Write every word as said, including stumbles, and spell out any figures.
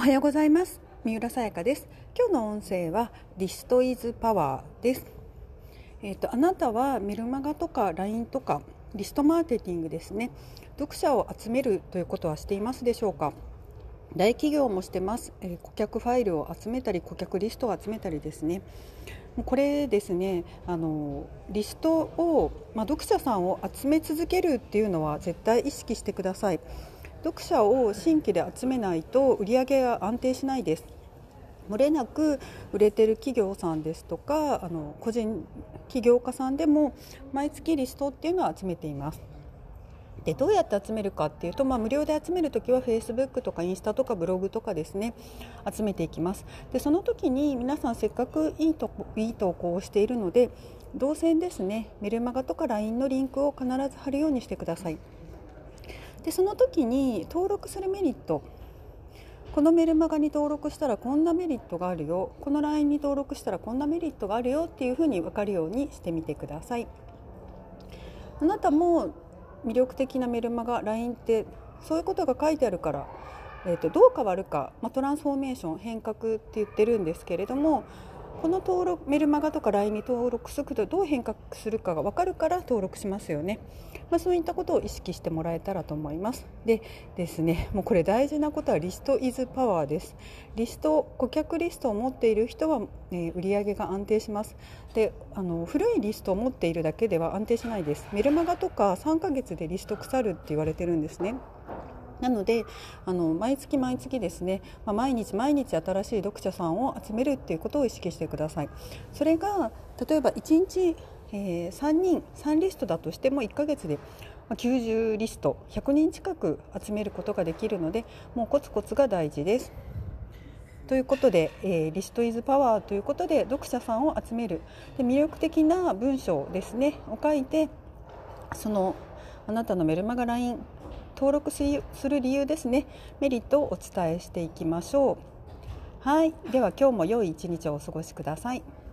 はようございます。三浦さやかです。今日の音声はリストイズパワーです。えーと、あなたはメルマガとか ライン とかリストマーケティングですね、読者を集めるということはしていますでしょうか。大企業もしてます。えー、顧客ファイルを集めたり顧客リストを集めたりですね。これですね、あのリストを、まあ、読者さんを集め続けるっていうのは絶対意識してください。読者を新規で集めないと売り上げが安定しないです。漏れなく売れてる企業さんですとか、あの個人起業家さんでも毎月リストっていうのは集めています。でどうやって集めるかっていうと、まあ、無料で集めるときは Facebook とかインスタとかブログとかですね、集めていきます。でその時に皆さんせっかくいいといい投稿をしているので、動線ですね、メルマガとか ライン のリンクを必ず貼るようにしてください。でその時に登録するメリット、このメルマガに登録したらこんなメリットがあるよ、この ライン に登録したらこんなメリットがあるよっていうふうに分かるようにしてみてください。あなたも魅力的なメルマガ ライン ってそういうことが書いてあるから、えーと、どう変わるか、まあ、トランスフォーメーション、変革って言ってるんですけれども、この登録メルマガとか ライン に登録するとどう変革するかが分かるから登録しますよね。まあ、そういったことを意識してもらえたらと思います。でですね、もうこれ大事なことはリストイズパワーです。リスト、顧客リストを持っている人は、えー、売上が安定します。であの古いリストを持っているだけでは安定しないです。メルマガとかさんかげつでリスト腐るって言われてるんですね。なのであの毎月毎月ですね、まあ、毎日毎日新しい読者さんを集めるっていうことを意識してください。それが例えばいちにち、えー、さんにんさんリストだとしてもいっかげつできゅうじゅうリストひゃくにん近く集めることができるので、もうコツコツが大事です。ということで、えー、リストイズパワーということで読者さんを集める、で魅力的な文章ですねを書いて、そのあなたのメルマガ ライン 登録する理由ですね、メリットをお伝えしていきましょう。はい、では今日も良い一日をお過ごしください。